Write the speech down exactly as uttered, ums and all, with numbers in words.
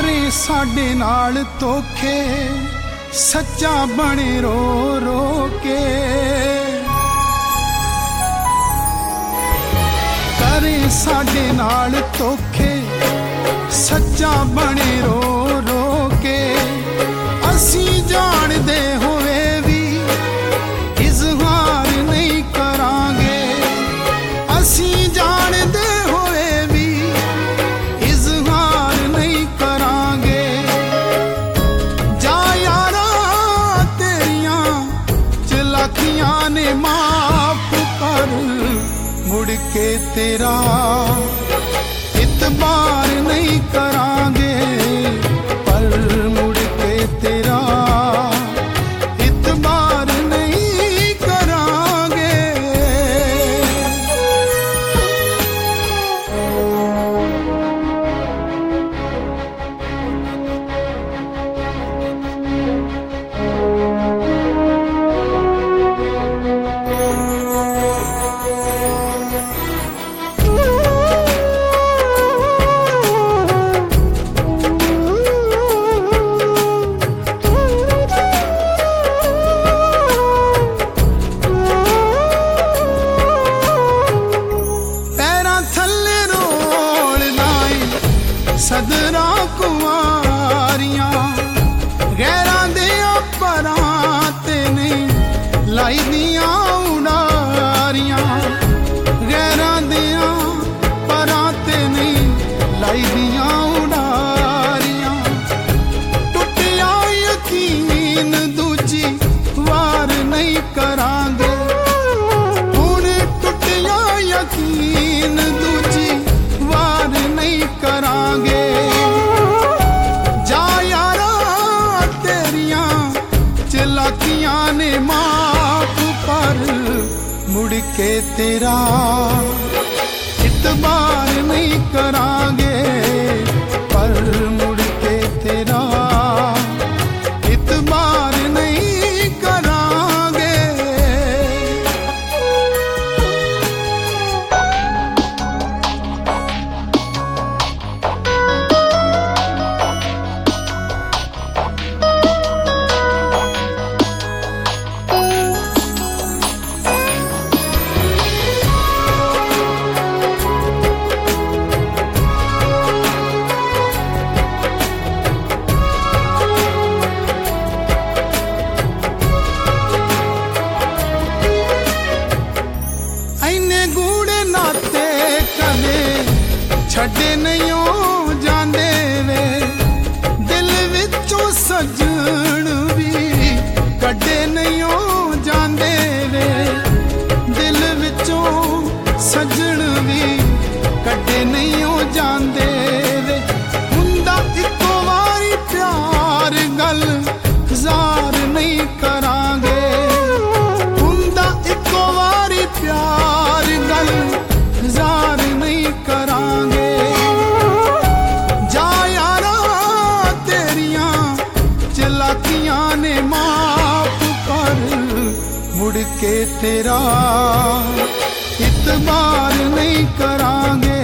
करे साडे नाल धोखे सच्चा बने रो रो के, करे साडे नाल धोखे सच्चा बने रो रो के, असी जानदे होवे भी इजहार नहीं करांगे, असी जानदे होवे भी इजहार नहीं करांगे। जा यारा तेरियां चलाकियां ने माफ कर, मुड़ के तेरा इतबार नहीं करांगे, पर मुड़ के तेरा इतबार नहीं करांगे। सदरा कुमारियां गैरां दियां परां ते नहीं लाई दियां उडारियां, गैरां दियां परां ते नहीं लाई दियां उडारियां। टुटिया यकीन दूजी वार नहीं करांगे, हुण टुटिया यकीन दूजी वार नहीं करांगे। जा यारा तेरियां चलाकियां ने माफ कर, मुड़ के तेरा इतबार नहीं करांगे, पर मुड़ के तेरा इतबार नहीं करांगे। छड़े नहीं हो जांदे वे दिल विचों सजन भी, कड्डे नहीं हो जांदे वे दिल विचों सजन भी, कड्डे नहीं हो जांदे वे। हुंदा इको वारी प्यार गल जार नहीं करांगे, हुंदा इको वारी प्यार गल जार नहीं करांगे। चलाकियां ने माफ कर, मुड़ के तेरा इतबार नहीं करांगे।